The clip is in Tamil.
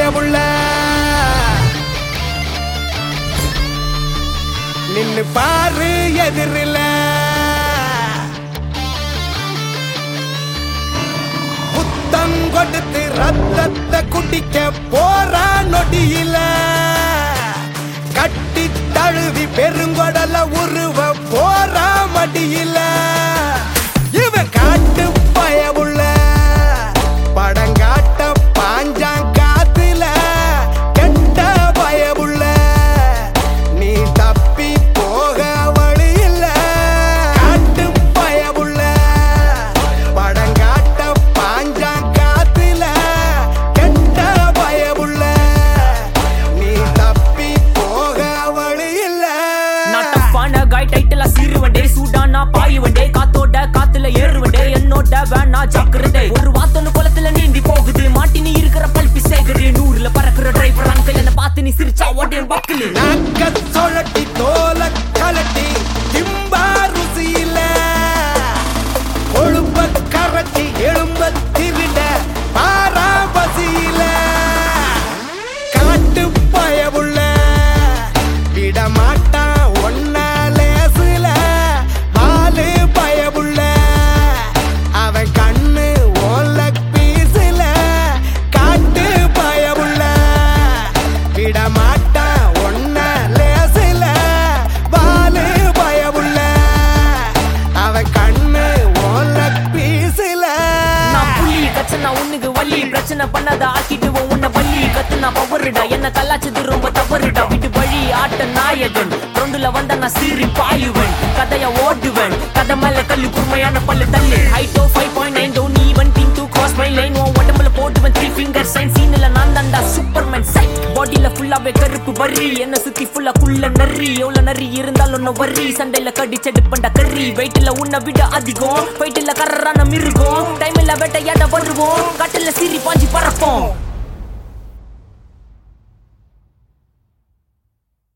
பயமுள்ள நின்னு பாரு எதிரில புத்தம் கொடுத்து ரத்தத்தை குடிக்க போறா நொடியில கட்டி தழுவி பெருங்கொடல உருவ போறா மடியில இவன் காட்டு பயமுள்ள படங்காட்ட பாஞ்சாங் காத்துல கெட்ட பயமுள்ள நீ தப்பி போக வழி இல்ல காட்டு பயமுள்ள படங்காட்ட பாஞ்சாங் காத்துல கெட்ட பயமுள்ள நீ தப்பி போக வழி இல்ல நாட்டப்பான காய் டைட்டில் சீருவண்டே சூடானா பாயுவண்டே காத்தோட காத்துல ஏறுவண்டே என்னோட வேணா ஜாக்கிரதை ஒரு வாத்தொன்னு குளத்துல நீந்தி போகுது மாட்டி நீ இருக்கிற பல்பி சேகரு 100ல பறக்குற டிரைவர் அங்கிள் என்ன பார்த்து நீ சிரிச்சா ஓட்டேன் பக்கலு நாக்க சொலட்டி தோல கலட்டி திம்பா ருசியில கொழுப்ப கரட்டி எலும்ப திருட பாரா பசியில காட்டு பயமுள்ள விடமாட்டா ஒன்ன லேசுல பாலு பயமுள்ள அவன் கண்ணு ஓல பீசுல காட்டு பயமுள்ள விடமாட்டா ஒன்ன லேசுல பாலு பயமுள்ள அவன் கண்ணு ஓல பீசுல நான் புள்ளி கச்சனா உன்னுக்கு வள்ளி பிரச்சனை பண்ணாத ஆக்கிடுவோம் உன்னை வள்ளி கத்துனா பவருடா என்ன கலாச்சது ரொம்ப தவறுடா விட்டு வழி ஆட்ட நாயகன் ரொண்டுல வந்த நான் சீறி பாயுவன் கதைய ஓடுவன் கதை மேல கல்லு குர்மையான பல்லு தள்ளு ஹைட்டோ 5.9 don't even dream to cross my line உன் உடம்புல போட்டுவன் 3 ஃபிங்கர் சைன் சீன்ல நான் தான்டா சூப்பர்மேன் சைட் பாடியில ஃபுல்லாவே கருப்பு வரி என்ன சுத்தி ஃபுல்லா குள்ள நரி எவ்வளவு நரி இருந்தாலும் ஒன்னும் வரி சண்டையில கடிச்செடுப்பண்டா கறி வெயிட்ல உன்னை விட அதிகம் ஃபைட்ல கர்றான மிருகம் டைம்ல வேட்டையாட வருவோம் காட்டுல சீறி பாஞ்சி பறப்போம்